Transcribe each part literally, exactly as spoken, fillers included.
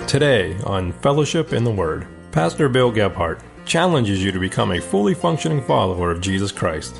Today on Fellowship in the Word, Pastor Bill Gebhardt challenges you to become a fully functioning follower of Jesus Christ.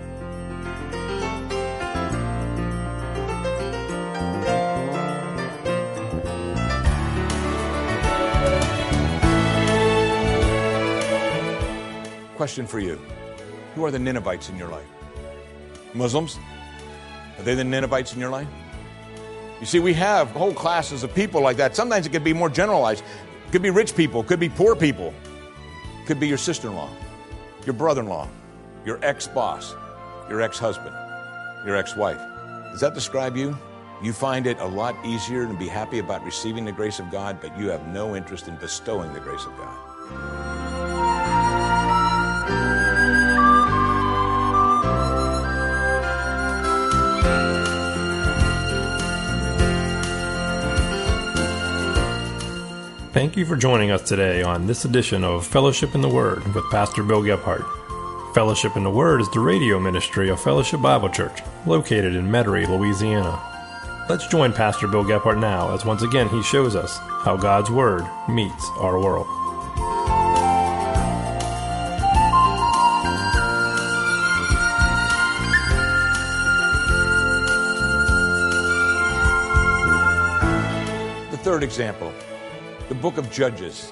Question for you. Who are the Ninevites in your life? Muslims? Are they the Ninevites in your life? You see, we have whole classes of people like that. Sometimes it could be more generalized. It could be rich people. It could be poor people. It could be your sister-in-law, your brother-in-law, your ex-boss, your ex-husband, your ex-wife. Does that describe you? You find it a lot easier to be happy about receiving the grace of God, but you have no interest in bestowing the grace of God. Thank you for joining us today on this edition of Fellowship in the Word with Pastor Bill Gebhardt. Fellowship in the Word is the radio ministry of Fellowship Bible Church, located in Metairie, Louisiana. Let's join Pastor Bill Gebhardt now as once again he shows us how God's Word meets our world. The third example. The book of Judges,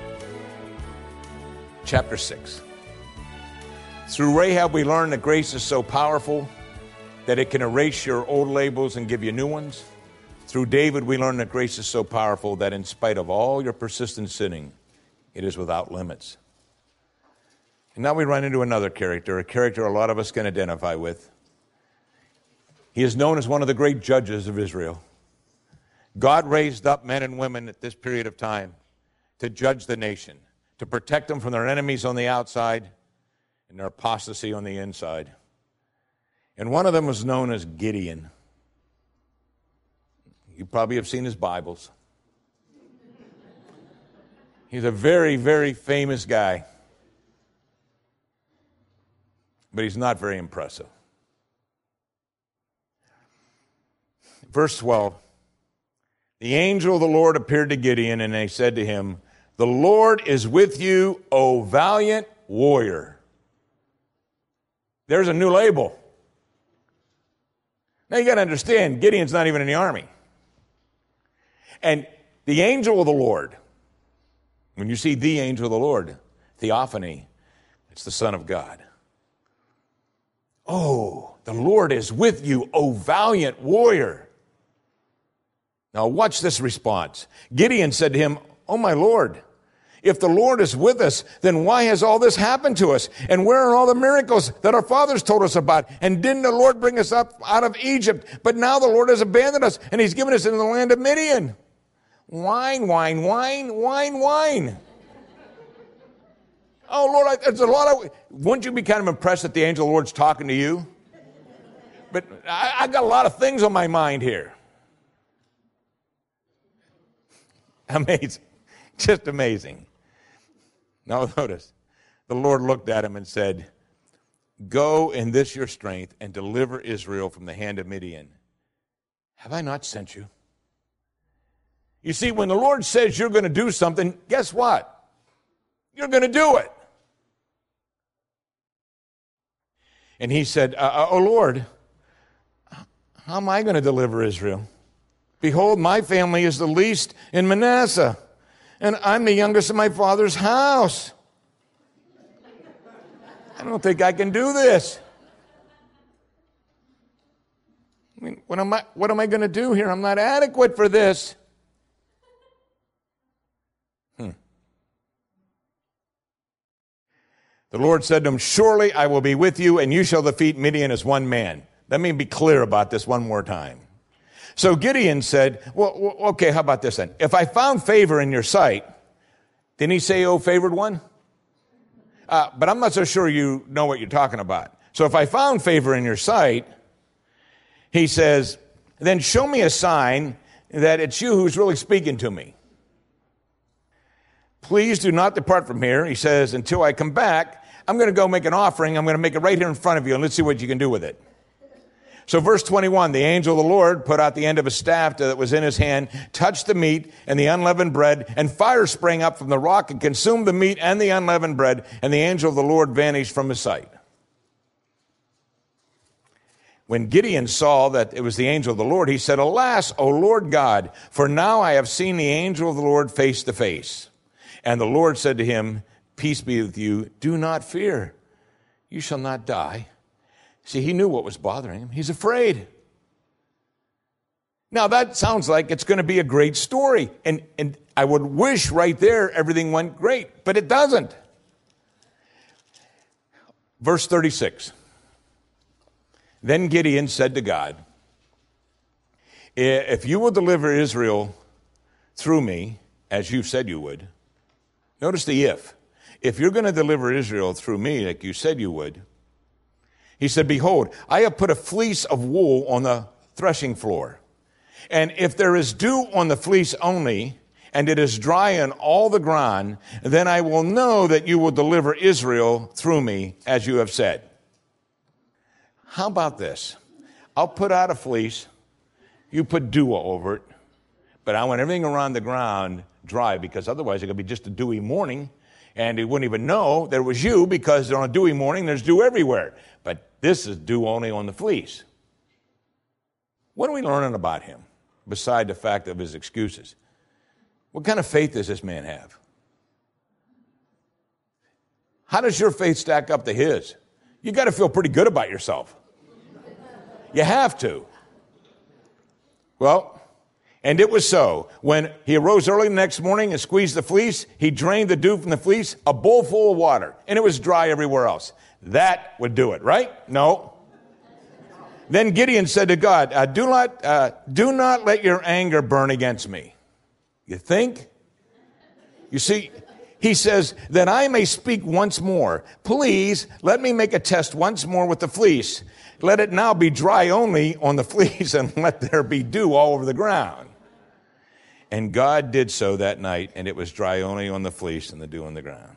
chapter six. Through Rahab, we learn that grace is so powerful that it can erase your old labels and give you new ones. Through David, we learn that grace is so powerful that in spite of all your persistent sinning, it is without limits. And now we run into another character, a character a lot of us can identify with. He is known as one of the great judges of Israel. God raised up men and women at this period of time to judge the nation, to protect them from their enemies on the outside and their apostasy on the inside. And one of them was known as Gideon. You probably have seen his Bibles. He's a very, very famous guy. But he's not very impressive. Verse twelve. The angel of the Lord appeared to Gideon, and they said to him, "The Lord is with you, O valiant warrior." There's a new label. Now you got to understand, Gideon's not even in the army. And the angel of the Lord, when you see the angel of the Lord, theophany, it's the Son of God. Oh, the Lord is with you, O valiant warrior. Now watch this response. Gideon said to him, "Oh my Lord, if the Lord is with us, then why has all this happened to us? And where are all the miracles that our fathers told us about? And didn't the Lord bring us up out of Egypt? But now the Lord has abandoned us, and he's given us into the land of Midian." Whine, whine, whine, whine, whine. Oh Lord, I, there's a lot of, wouldn't you be kind of impressed that the angel of the Lord's talking to you? But I, I got a lot of things on my mind here. Amazing. Just amazing. Now notice, the Lord looked at him and said, "Go in this your strength and deliver Israel from the hand of Midian. Have I not sent you?" You see, when the Lord says you're going to do something, guess what? You're going to do it. And he said, uh, "Oh Lord, how am I going to deliver Israel? Behold, my family is the least in Manasseh, and I'm the youngest in my father's house. I don't think I can do this. I mean, what am I, what am I going to do here? I'm not adequate for this." Hmm. The Lord said to him, "Surely I will be with you, and you shall defeat Midian as one man." Let me be clear about this one more time. So Gideon said, well, okay, how about this then? If I found favor in your sight, didn't he say, "Oh, favored one"? Uh, but I'm not so sure you know what you're talking about. So if I found favor in your sight, he says, then show me a sign that it's you who's really speaking to me. Please do not depart from here, he says, until I come back. I'm going to go make an offering. I'm going to make it right here in front of you, and let's see what you can do with it. So verse twenty-one, the angel of the Lord put out the end of a staff that was in his hand, touched the meat and the unleavened bread, and fire sprang up from the rock and consumed the meat and the unleavened bread, and the angel of the Lord vanished from his sight. When Gideon saw that it was the angel of the Lord, he said, Alas, O Lord God, for now I have seen the angel of the Lord face to face. And the Lord said to him, Peace be with you, do not fear, you shall not die. See, he knew what was bothering him. He's afraid. Now, that sounds like it's going to be a great story. And, and I would wish right there everything went great, but it doesn't. Verse thirty-six. Then Gideon said to God, If you will deliver Israel through me, as you said you would, notice the if. If you're going to deliver Israel through me, like you said you would, he said, Behold, I have put a fleece of wool on the threshing floor. And if there is dew on the fleece only, and it is dry on all the ground, then I will know that you will deliver Israel through me, as you have said. How about this? I'll put out a fleece, you put dew over it, but I want everything around the ground dry, because otherwise it could be just a dewy morning, and he wouldn't even know there was you, because on a dewy morning there's dew everywhere. But this is dew only on the fleece. What are we learning about him, beside the fact of his excuses? What kind of faith does this man have? How does your faith stack up to his? You got to feel pretty good about yourself. You have to. Well, and it was so. When he arose early the next morning and squeezed the fleece, he drained the dew from the fleece, a bowl full of water, and it was dry everywhere else. That would do it, right? No. Then Gideon said to God, uh, do not, uh, do not let your anger burn against me. You think? You see, he says, that I may speak once more. Please let me make a test once more with the fleece. Let it now be dry only on the fleece, and let there be dew all over the ground. And God did so that night, and it was dry only on the fleece and the dew on the ground.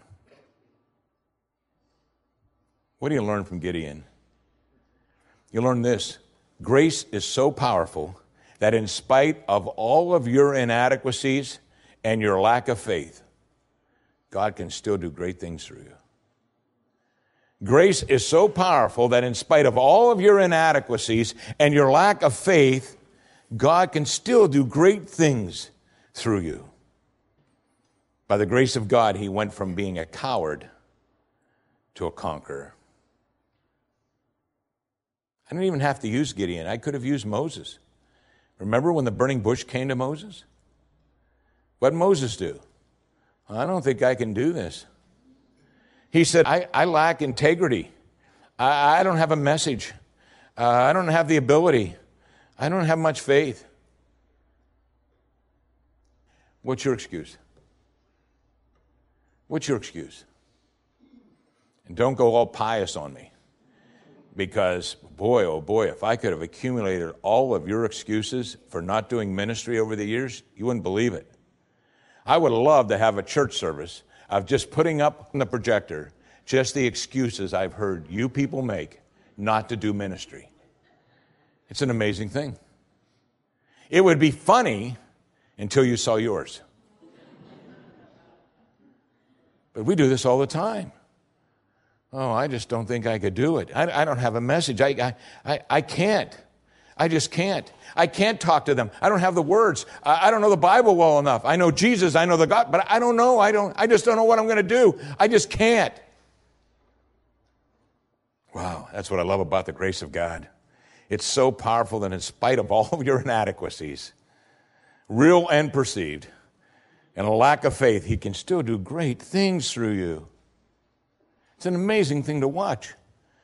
What do you learn from Gideon? You learn this. Grace is so powerful that in spite of all of your inadequacies and your lack of faith, God can still do great things through you. Grace is so powerful that in spite of all of your inadequacies and your lack of faith, God can still do great things through you. By the grace of God, he went from being a coward to a conqueror. I didn't even have to use Gideon. I could have used Moses. Remember when the burning bush came to Moses? What did Moses do? I don't think I can do this. He said, I, I lack integrity. I, I don't have a message. Uh, I don't have the ability. I don't have much faith. What's your excuse? What's your excuse? And don't go all pious on me. Because, boy, oh boy, if I could have accumulated all of your excuses for not doing ministry over the years, you wouldn't believe it. I would love to have a church service of just putting up on the projector just the excuses I've heard you people make not to do ministry. It's an amazing thing. It would be funny until you saw yours. But we do this all the time. Oh, I just don't think I could do it. I, I don't have a message. I, I, I can't. I just can't. I can't talk to them. I don't have the words. I, I don't know the Bible well enough. I know Jesus. I know the God, but I don't know. I don't. I just don't know what I'm going to do. I just can't. Wow, that's what I love about the grace of God. It's so powerful that in spite of all of your inadequacies, real and perceived, and a lack of faith, he can still do great things through you. It's an amazing thing to watch.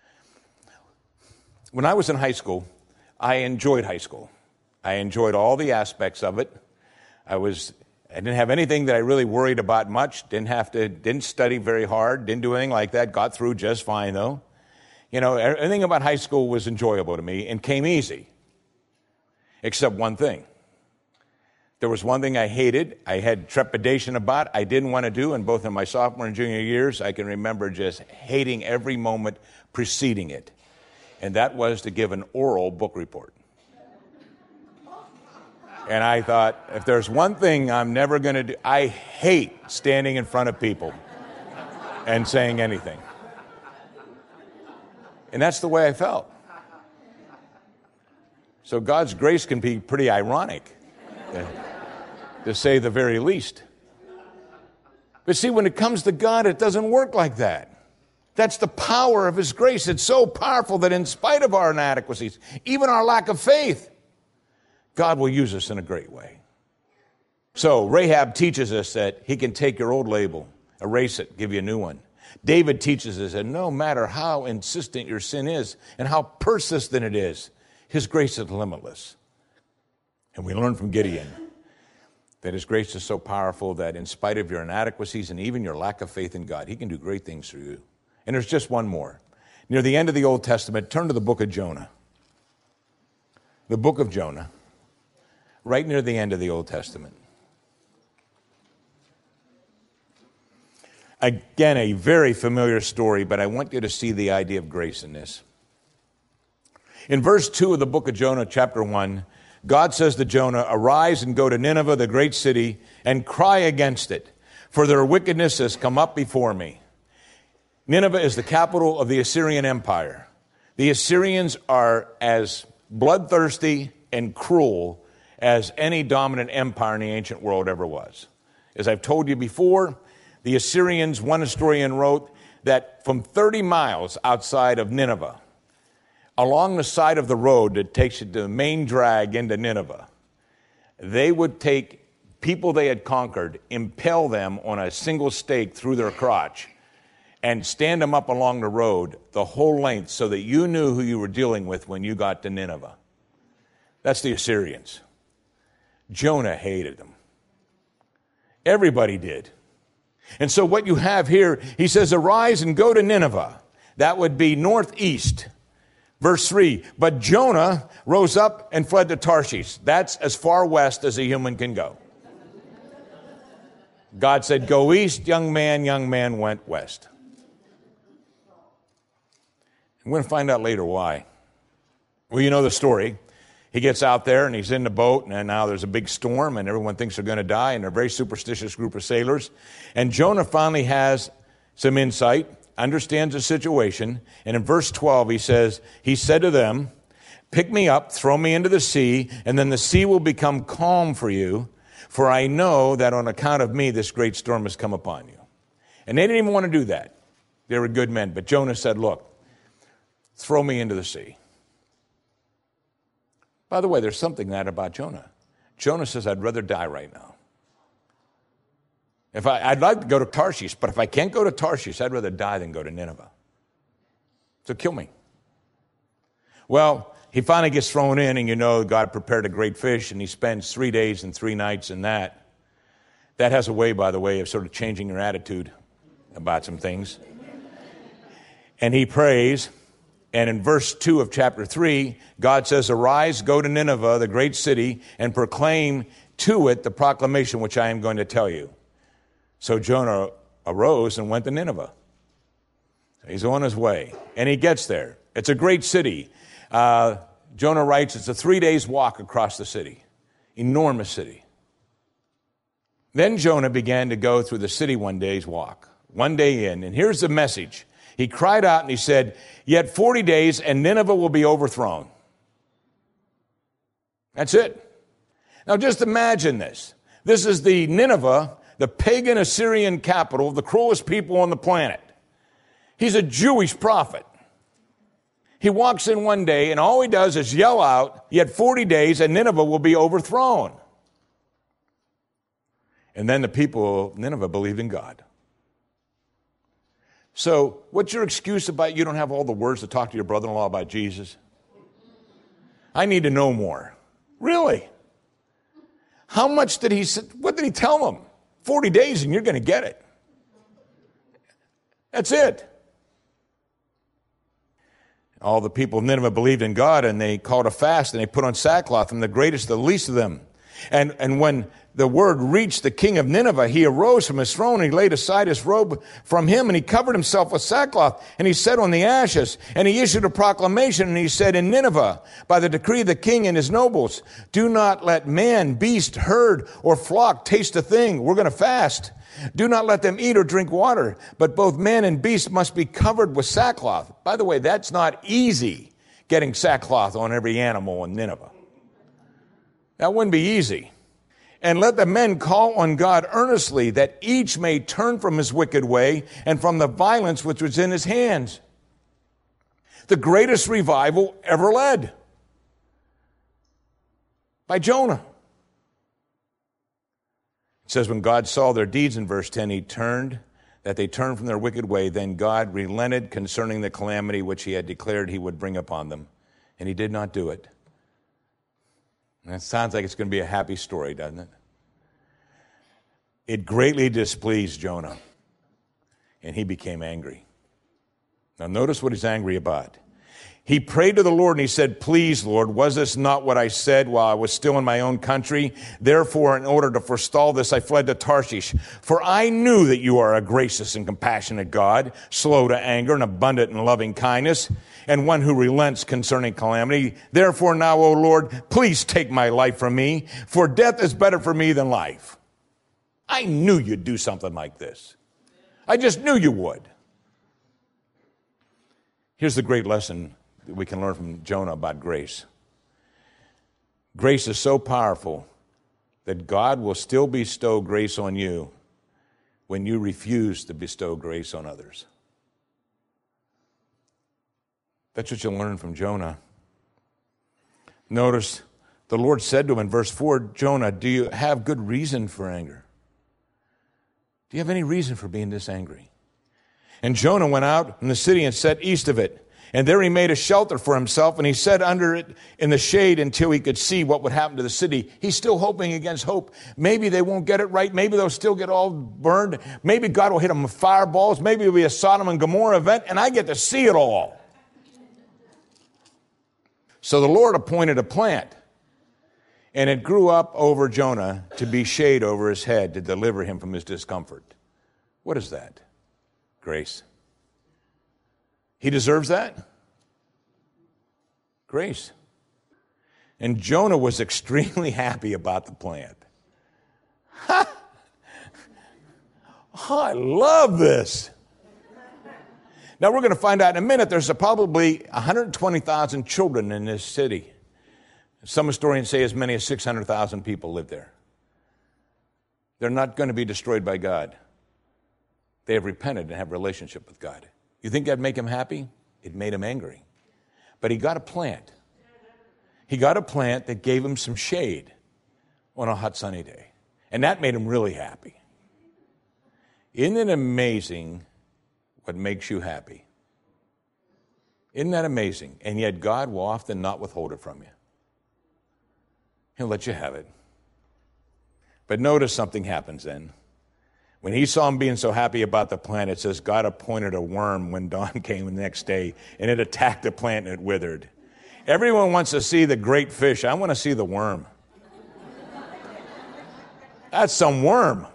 When I was in high school, I enjoyed high school. I enjoyed all the aspects of it. I was I didn't have anything that I really worried about much. Didn't have to didn't study very hard. Didn't do anything like that. Got through just fine though. You know, everything about high school was enjoyable to me and came easy. Except one thing. There was one thing I hated, I had trepidation about, I didn't want to do, and both in my sophomore and junior years, I can remember just hating every moment preceding it. and that was to give an oral book report. And I thought, if there's one thing I'm never going to do, I hate standing in front of people and saying anything. And that's the way I felt. So God's grace can be pretty ironic, to say the very least. But see, when it comes to God, it doesn't work like that. That's the power of His grace. It's so powerful that in spite of our inadequacies, even our lack of faith, God will use us in a great way. So Rahab teaches us that He can take your old label, erase it, give you a new one. David teaches us that no matter how insistent your sin is and how persistent it is, His grace is limitless. And we learn from Gideon that His grace is so powerful that in spite of your inadequacies and even your lack of faith in God, He can do great things through you. And there's just one more. Near the end of the Old Testament, turn to the book of Jonah. The book of Jonah, right near the end of the Old Testament. Again, a very familiar story, but I want you to see the idea of grace in this. In verse two of the book of Jonah, chapter one, God says to Jonah, "Arise and go to Nineveh, the great city, and cry against it, for their wickedness has come up before me." Nineveh is the capital of the Assyrian Empire. The Assyrians are as bloodthirsty and cruel as any dominant empire in the ancient world ever was. As I've told you before, the Assyrians, one historian wrote that from thirty miles outside of Nineveh, along the side of the road that takes you to the main drag into Nineveh, they would take people they had conquered, impale them on a single stake through their crotch, and stand them up along the road the whole length so that you knew who you were dealing with when you got to Nineveh. That's the Assyrians. Jonah hated them. Everybody did. And so what you have here, he says, "Arise and go to Nineveh." That would be northeast. Verse three, "But Jonah rose up and fled to Tarshish." That's as far west as a human can go. God said, "Go east, young man." Young man went west. I'm going to find out later why. Well, you know the story. He gets out there and he's in the boat, and now there's a big storm and everyone thinks they're going to die, and they're a very superstitious group of sailors. And Jonah finally has some insight, understands the situation, and in verse twelve he says, he said to them, "Pick me up, throw me into the sea, and then the sea will become calm for you, for I know that on account of me this great storm has come upon you." And they didn't even want to do that. They were good men. But Jonah said, "Look, throw me into the sea." By the way, there's something that about Jonah. Jonah says, "I'd rather die right now. If I, I'd like to go to Tarshish, but if I can't go to Tarshish, I'd rather die than go to Nineveh. So kill me." Well, he finally gets thrown in, and you know God prepared a great fish, and he spends three days and three nights in that. That has a way, by the way, of sort of changing your attitude about some things. And he prays. And in verse two of chapter three, God says, "Arise, go to Nineveh, the great city, and proclaim to it the proclamation which I am going to tell you." So Jonah arose and went to Nineveh. He's on his way, and he gets there. It's a great city. Uh, Jonah writes, it's a three days walk across the city. Enormous city. Then Jonah began to go through the city one day's walk, one day in, and here's the message. He cried out and he said, "Yet forty days and Nineveh will be overthrown." That's it. Now just imagine this. This is the Nineveh, the pagan Assyrian capital, the cruelest people on the planet. He's a Jewish prophet. He walks in one day and all he does is yell out, "Yet forty days and Nineveh will be overthrown." And then the people of Nineveh believed in God. So, what's your excuse about you don't have all the words to talk to your brother-in-law about Jesus? I need to know more. Really? How much did he say? What did he tell them? forty days and you're going to get it. That's it. All the people of Nineveh believed in God, and they called a fast, and they put on sackcloth, from the greatest to the least of them. And, and when the word reached the king of Nineveh, he arose from his throne, and he laid aside his robe from him, and he covered himself with sackcloth, and he sat on the ashes, and he issued a proclamation, and he said, in Nineveh, by the decree of the king and his nobles, do not let man, beast, herd, or flock taste a thing. We're going to fast. Do not let them eat or drink water, but both man and beast must be covered with sackcloth. By the way, that's not easy, getting sackcloth on every animal in Nineveh. That wouldn't be easy. And let the men call on God earnestly, that each may turn from his wicked way and from the violence which was in his hands. The greatest revival ever led by Jonah. It says when God saw their deeds in verse ten, he turned, that they turned from their wicked way. Then God relented concerning the calamity which he had declared he would bring upon them. And he did not do it. And that sounds like it's going to be a happy story, doesn't it? It greatly displeased Jonah, and he became angry. Now notice what he's angry about. He prayed to the Lord, and he said, please, Lord, was this not what I said while I was still in my own country? Therefore, in order to forestall this, I fled to Tarshish. For I knew that you are a gracious and compassionate God, slow to anger and abundant in loving kindness, and one who relents concerning calamity. Therefore now, O Lord, please take my life from me, for death is better for me than life. I knew you'd do something like this. I just knew you would. Here's the great lesson that we can learn from Jonah about grace. Grace is so powerful that God will still bestow grace on you when you refuse to bestow grace on others. That's what you'll learn from Jonah. Notice the Lord said to him in verse four, Jonah, do you have good reason for anger? Do you have any reason for being this angry? And Jonah went out from the city and sat east of it. And there he made a shelter for himself, and he sat under it in the shade until he could see what would happen to the city. He's still hoping against hope. Maybe they won't get it right. Maybe they'll still get all burned. Maybe God will hit them with fireballs. Maybe it'll be a Sodom and Gomorrah event, and I get to see it all. So the Lord appointed a plant, and it grew up over Jonah to be shade over his head to deliver him from his discomfort. What is that? Grace. He deserves that? Grace. And Jonah was extremely happy about the plant. Ha! Oh, I love this. Now we're going to find out in a minute there's a probably one hundred twenty thousand children in this city. Some historians say as many as six hundred thousand people live there. They're not going to be destroyed by God. They have repented and have a relationship with God. You think that'd make him happy? It made him angry. But he got a plant. He got a plant that gave him some shade on a hot sunny day. And that made him really happy. Isn't it amazing what makes you happy? Isn't that amazing? And yet God will often not withhold it from you. He'll let you have it. But notice something happens then. When he saw him being so happy about the plant, it says God appointed a worm when dawn came the next day, and it attacked the plant and it withered. Everyone wants to see the great fish. I want to see the worm. That's some worm.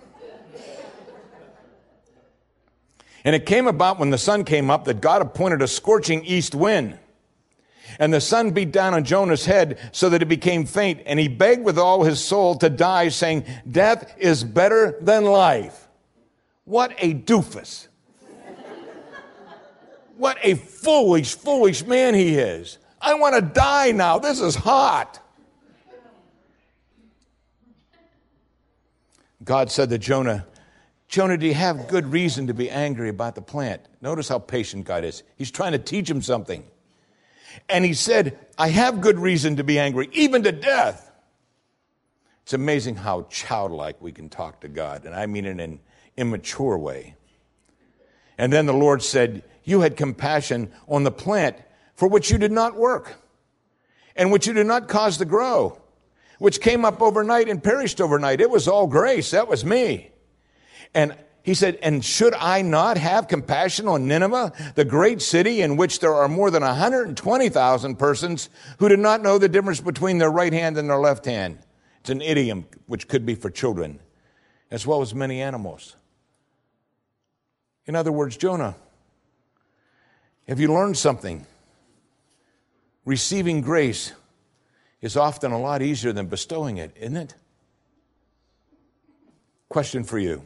And it came about when the sun came up that God appointed a scorching east wind. And the sun beat down on Jonah's head so that it became faint. And he begged with all his soul to die, saying, death is better than life. What a doofus. What a foolish, foolish man he is. I want to die now. This is hot. God said to Jonah, Jonah, do you have good reason to be angry about the plant? Notice how patient God is. He's trying to teach him something. And he said, I have good reason to be angry, even to death. It's amazing how childlike we can talk to God. And I mean in an immature way. And then the Lord said, you had compassion on the plant for which you did not work, and which you did not cause to grow, which came up overnight and perished overnight. It was all grace. That was me. And he said, and should I not have compassion on Nineveh, the great city in which there are more than one hundred twenty thousand persons who do not know the difference between their right hand and their left hand? It's an idiom which could be for children, as well as many animals. In other words, Jonah, have you learned something? Receiving grace is often a lot easier than bestowing it, isn't it? Question for you.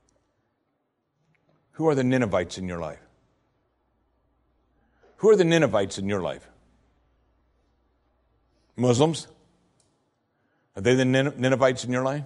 Who are the Ninevites in your life? Who are the Ninevites in your life? Muslims? Are they the Ninevites in your life?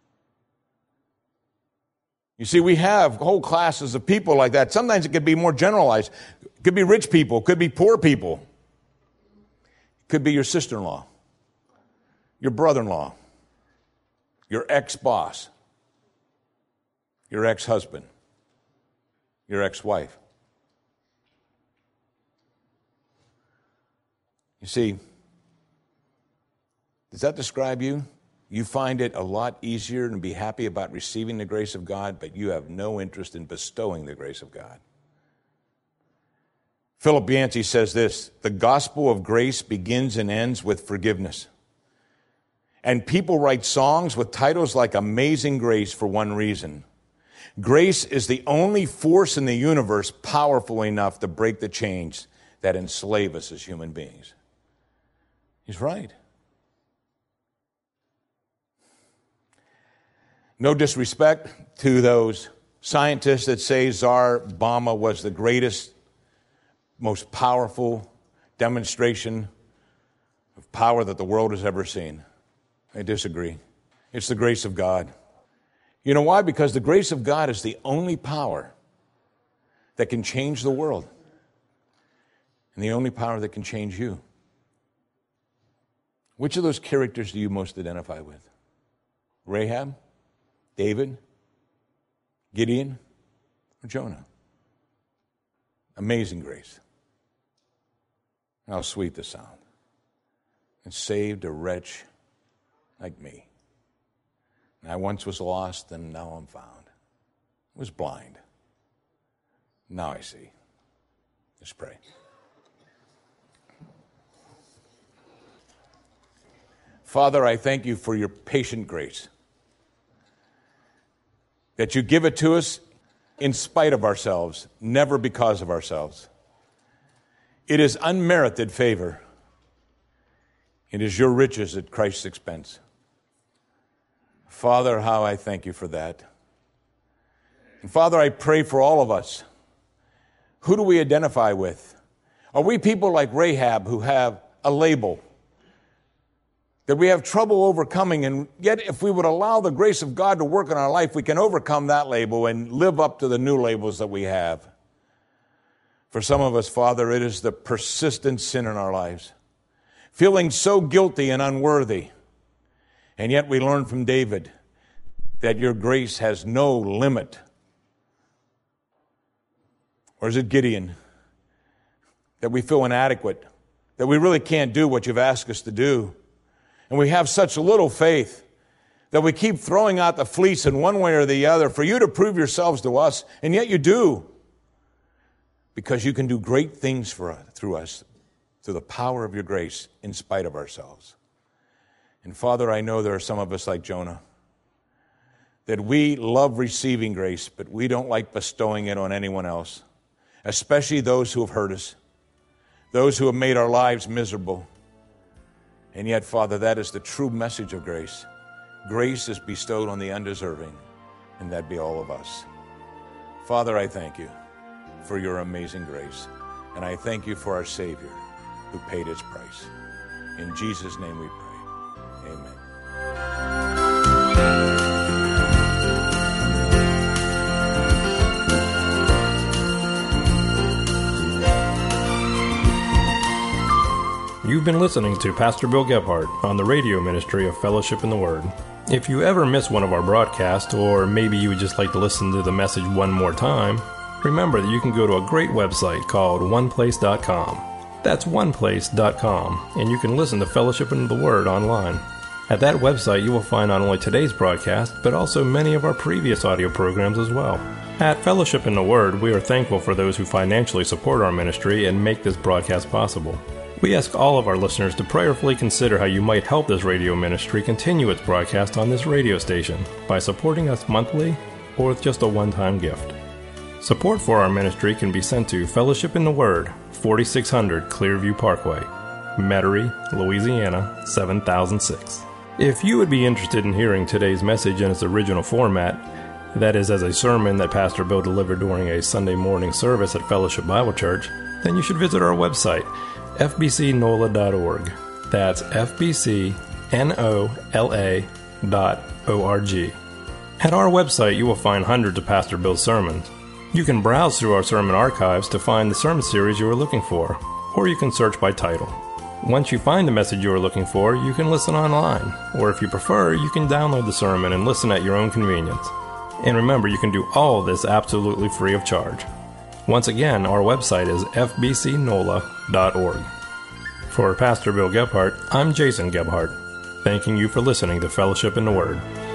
You see, we have whole classes of people like that. Sometimes it could be more generalized. It could be rich people. It could be poor people. It could be your sister-in-law, your brother-in-law, your ex-boss, your ex-husband, your ex-wife. You see, does that describe you? You find it a lot easier to be happy about receiving the grace of God, but you have no interest in bestowing the grace of God. Philip Yancey says this: the gospel of grace begins and ends with forgiveness. And people write songs with titles like Amazing Grace for one reason. Grace is the only force in the universe powerful enough to break the chains that enslave us as human beings. He's right. No disrespect to those scientists that say Tsar Bomba was the greatest, most powerful demonstration of power that the world has ever seen. I disagree. It's the grace of God. You know why? Because the grace of God is the only power that can change the world, and the only power that can change you. Which of those characters do you most identify with? Rahab? David, Gideon, or Jonah? Amazing grace. How sweet the sound. It saved a wretch like me. And I once was lost, and now I'm found. I was blind. Now I see. Let's pray. Father, I thank you for your patient grace, that you give it to us in spite of ourselves, never because of ourselves. It is unmerited favor. It is your riches at Christ's expense. Father, how I thank you for that. And Father, I pray for all of us. Who do we identify with? Are we people like Rahab who have a label that we have trouble overcoming, and yet if we would allow the grace of God to work in our life, we can overcome that label and live up to the new labels that we have? For some of us, Father, it is the persistent sin in our lives, feeling so guilty and unworthy. And yet we learn from David that your grace has no limit. Or is it Gideon, that we feel inadequate, that we really can't do what you've asked us to do? And we have such little faith that we keep throwing out the fleece in one way or the other for you to prove yourselves to us, and yet you do, because you can do great things for us, through us, through the power of your grace, in spite of ourselves. And Father, I know there are some of us like Jonah, that we love receiving grace, but we don't like bestowing it on anyone else, especially those who have hurt us, those who have made our lives miserable. And yet, Father, that is the true message of grace. Grace is bestowed on the undeserving, and that be all of us. Father, I thank you for your amazing grace, and I thank you for our Savior who paid its price. In Jesus' name we pray. Amen. You've been listening to Pastor Bill Gebhardt on the radio ministry of Fellowship in the Word. If you ever miss one of our broadcasts, or maybe you would just like to listen to the message one more time, remember that you can go to a great website called one place dot com. That's one place dot com, and you can listen to Fellowship in the Word online. At that website, you will find not only today's broadcast, but also many of our previous audio programs as well. At Fellowship in the Word, we are thankful for those who financially support our ministry and make this broadcast possible. We ask all of our listeners to prayerfully consider how you might help this radio ministry continue its broadcast on this radio station by supporting us monthly or with just a one-time gift. Support for our ministry can be sent to Fellowship in the Word, forty-six hundred Clearview Parkway, Metairie, Louisiana, seven thousand six. If you would be interested in hearing today's message in its original format, that is as a sermon that Pastor Bill delivered during a Sunday morning service at Fellowship Bible Church, then you should visit our website, f b c nola dot org. That's f b c nola dot org. At our website, you will find hundreds of Pastor Bill's sermons. You can browse through our sermon archives to find the sermon series you are looking for, or you can search by title. Once you find the message you are looking for, you can listen online, or if you prefer, you can download the sermon and listen at your own convenience. And remember, you can do all of this absolutely free of charge. Once again, our website is f b c nola dot org. For Pastor Bill Gebhardt, I'm Jason Gebhardt, thanking you for listening to Fellowship in the Word.